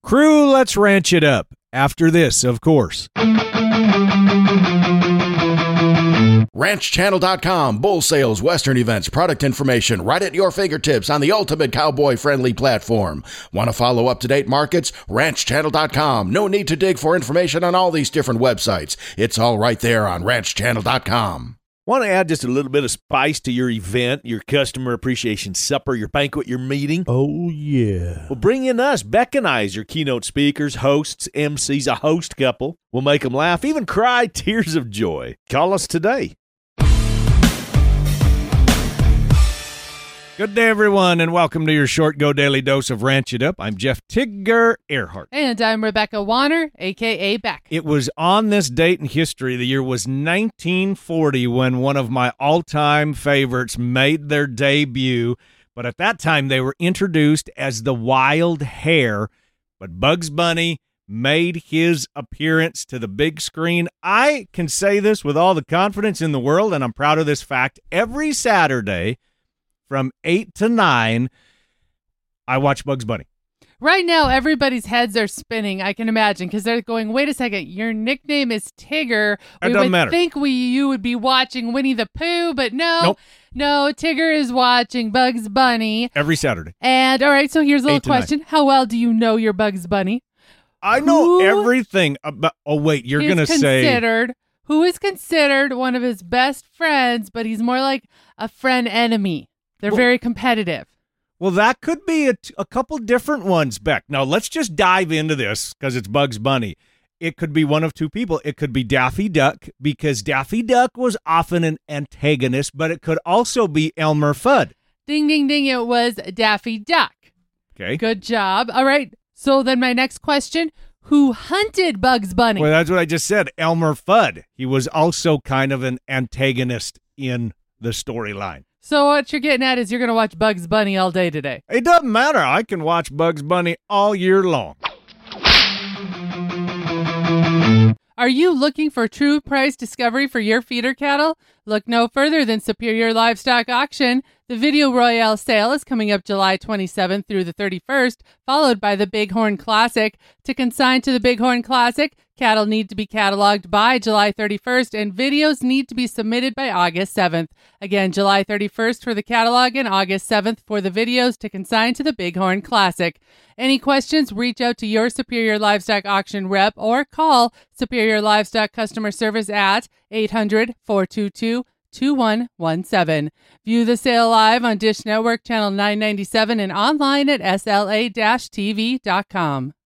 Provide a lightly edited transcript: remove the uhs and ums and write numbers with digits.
Crew, let's ranch it up. After this, of course. RanchChannel.com, bull sales, western events, product information, right at your fingertips on the ultimate cowboy-friendly platform. Want to follow up-to-date markets? RanchChannel.com. No need to dig for information on all these different websites. It's all right there on RanchChannel.com. Want to add just a little bit of spice to your event, your customer appreciation supper, your banquet, your meeting? Oh, yeah. Well, bring in us, Beck and I, as your keynote speakers, hosts, MCs, a host couple. We'll make them laugh, even cry tears of joy. Call us today. Good day, everyone, and welcome to your short Go Daily Dose of Ranch It Up. I'm Jeff Tigger Earhart. And I'm Rebecca Warner, a.k.a. Beck. It was on this date in history. The year was 1940 when one of my all-time favorites made their debut. But at that time, they were introduced as the Wild Hare. But Bugs Bunny made his appearance to the big screen. I can say this with all the confidence in the world, and I'm proud of this fact. Every Saturday from 8 to 9, I watch Bugs Bunny. Right now, everybody's heads are spinning, I can imagine, because they're going, wait a second, your nickname is Tigger. It doesn't matter. Think you would be watching Winnie the Pooh, but no. Nope. No, Tigger is watching Bugs Bunny. Every Saturday. And, all right, so here's a little 8 to 9. question. How well do you know your Bugs Bunny? I know everything about... Oh, wait, you're going to say... Who is considered one of his best friends, but he's more like a friend-enemy. They're very competitive. Well, that could be a couple different ones, Beck. Now, let's just dive into this because it's Bugs Bunny. It could be one of two people. It could be Daffy Duck because Daffy Duck was often an antagonist, but it could also be Elmer Fudd. Ding, ding, ding. It was Daffy Duck. Okay. Good job. All right. So then my next question, who hunted Bugs Bunny? Well, that's what I just said. Elmer Fudd. He was also kind of an antagonist in the storyline. So what you're getting at is you're going to watch Bugs Bunny all day today. It doesn't matter. I can watch Bugs Bunny all year long. Are you looking for true price discovery for your feeder cattle? Look no further than Superior Livestock Auction. The Video Royale sale is coming up July 27th through the 31st, followed by the Bighorn Classic. To consign to the Bighorn Classic, cattle need to be cataloged by July 31st, and videos need to be submitted by August 7th. Again, July 31st for the catalog and August 7th for the videos to consign to the Bighorn Classic. Any questions, reach out to your Superior Livestock Auction rep or call Superior Livestock Customer Service at 800-422-2117. View the sale live on Dish Network Channel 997 and online at sla-tv.com.